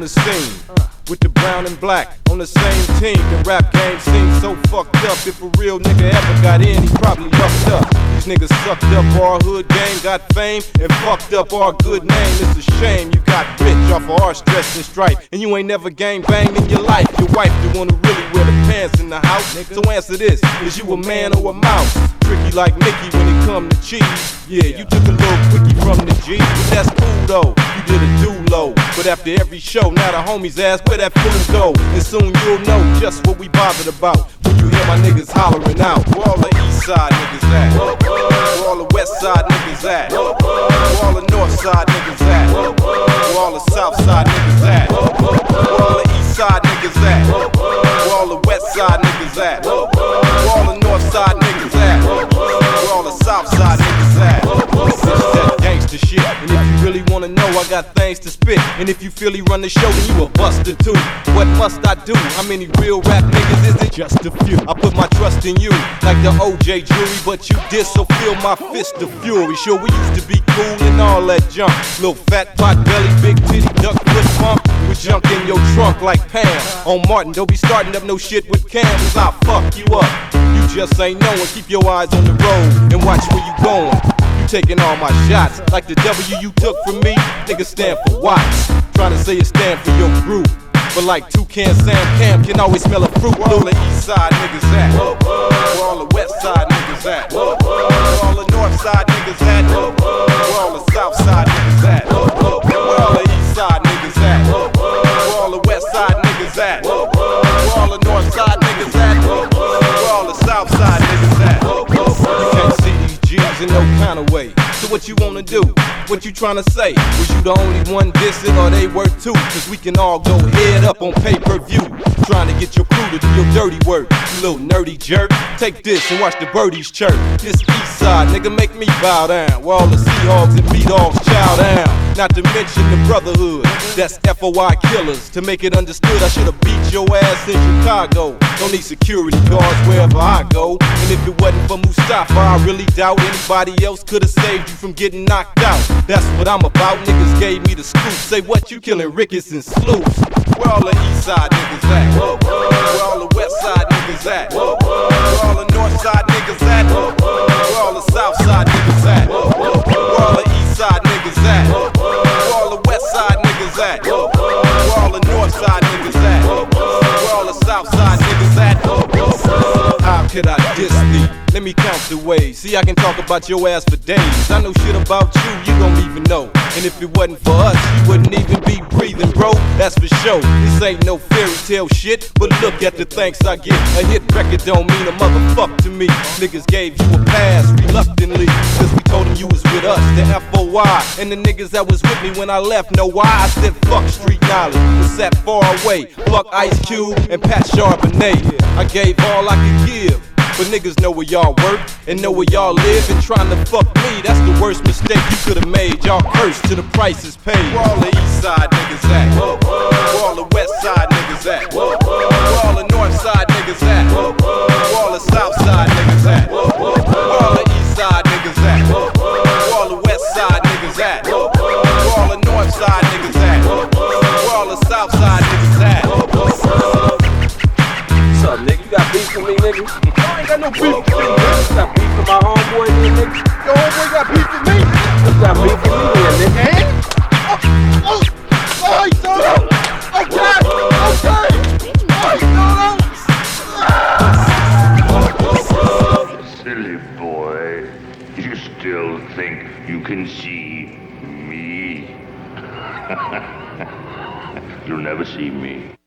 the scene with the brown and black on the same team. The rap game seems so fucked up. If a real nigga ever got in, he probably lucked up. These niggas sucked up our hood game, got fame, and fucked up our good name. It's a shame you got rich off of our stress and strife, and you ain't never gang banged in your life. Your wife the one who really wear the pants in the house. So answer this, is you a man or a mouse? Tricky like Mickey when it come to cheese. Yeah, you took a little quickie from the G, but that's cool though. You did a do-low, but after every show, now the homies ask where that food go. And soon you'll know just what we bothered about when you hear my niggas hollering out. Where all the east side niggas at? Where all the west side niggas at? Where all the north side niggas at? Where all the south side niggas at? Where all the east side niggas at? Where all the west side niggas at? Where all the north side niggas at? Where all the south side niggas at? This is that gangsta shit. And if you really wanna know, I got things to spit. And if you feel he run the show, then you a buster too. What must I do? How many real rap niggas is it? Just a few. I put my trust in you, like the OJ jury, but you did, so feel my fist of fury. Sure, we used to be cool and all that junk. Little fat pot belly, big titty, duck foot pump. With junk in your trunk like Pam. On Martin, don't be starting up no shit with Cam, cause I'll fuck you up. You just ain't knowing. Keep your eyes on the road and watch where you going. You taking all my shots like the W you took from me. Niggas stand for Watts. Trying to say it stand for your group, but like Toucan Sam Cam can always smell a fruit. Where all the east side niggas at? Where all the west side niggas at? Where all the north side niggas at? Where all the south side niggas at? Where all the east side niggas at? Where all the west side niggas at? Where all the north side niggas at? Where all the south side niggas at? You can't see these G's in no kind of way. So what you wanna do? What you tryna say? Was you the only one dissing, or they were too? Cause we can all go head up on pay-per-view. Trying to get your crew to do your dirty work, you little nerdy jerk. Take this and watch the birdies chirp. This east side, nigga, make me bow down. Where all the Seahawks and B-Dogs chow down. Not to mention the brotherhood, that's FOI killers. To make it understood, I should've beat your ass in Chicago. Don't need security guards wherever I go. And if it wasn't for Mustafa, I really doubt anybody else could've saved you from getting knocked out. That's what I'm about, niggas gave me the scoop. Say what, you killing Ricketts and Sleuths. Where all the east side niggas at? Where all the west side niggas at? Where all the north side niggas at? Where all the south side niggas at? Where all the east side niggas at? Where all the west side niggas at? Where all the north side niggas at? Where all the south side niggas at? How could I diss thee? Let me count the ways. See, I can talk about your ass for days. I know shit about you, you don't even know. And if it wasn't for us, you wouldn't even be breathing, bro. That's for sure. This ain't no fairy tale shit, but look at the thanks I get. A hit record don't mean a motherfuck to me. Niggas gave you a pass reluctantly, cause we told them you was with us, the FOI. And the niggas that was with me when I left know why. I said fuck street knowledge and sat far away. Fuck Ice Cube and Pat Charbonnet. I gave all I could give, but niggas know where y'all work and know where y'all live, and trying to fuck me, that's the worst mistake you could've made. Y'all cursed till the price is paid. Where all the east side niggas at? Where all the west side niggas at? Where all the north side niggas at? Where all the south side niggas at? Where all the east side niggas at? Where all the west side niggas at? Where all the north side niggas at? Where all the south side niggas at? What's up, nigga? You got beef with me, nigga? I ain't got no beef with you, man. You got beef with my homeboy, nigga? Your homeboy got beef with me. You got beef with me, nigga? And? Oh, he's done it. Okay, Silly boy, you still think you can see me? You'll never see me.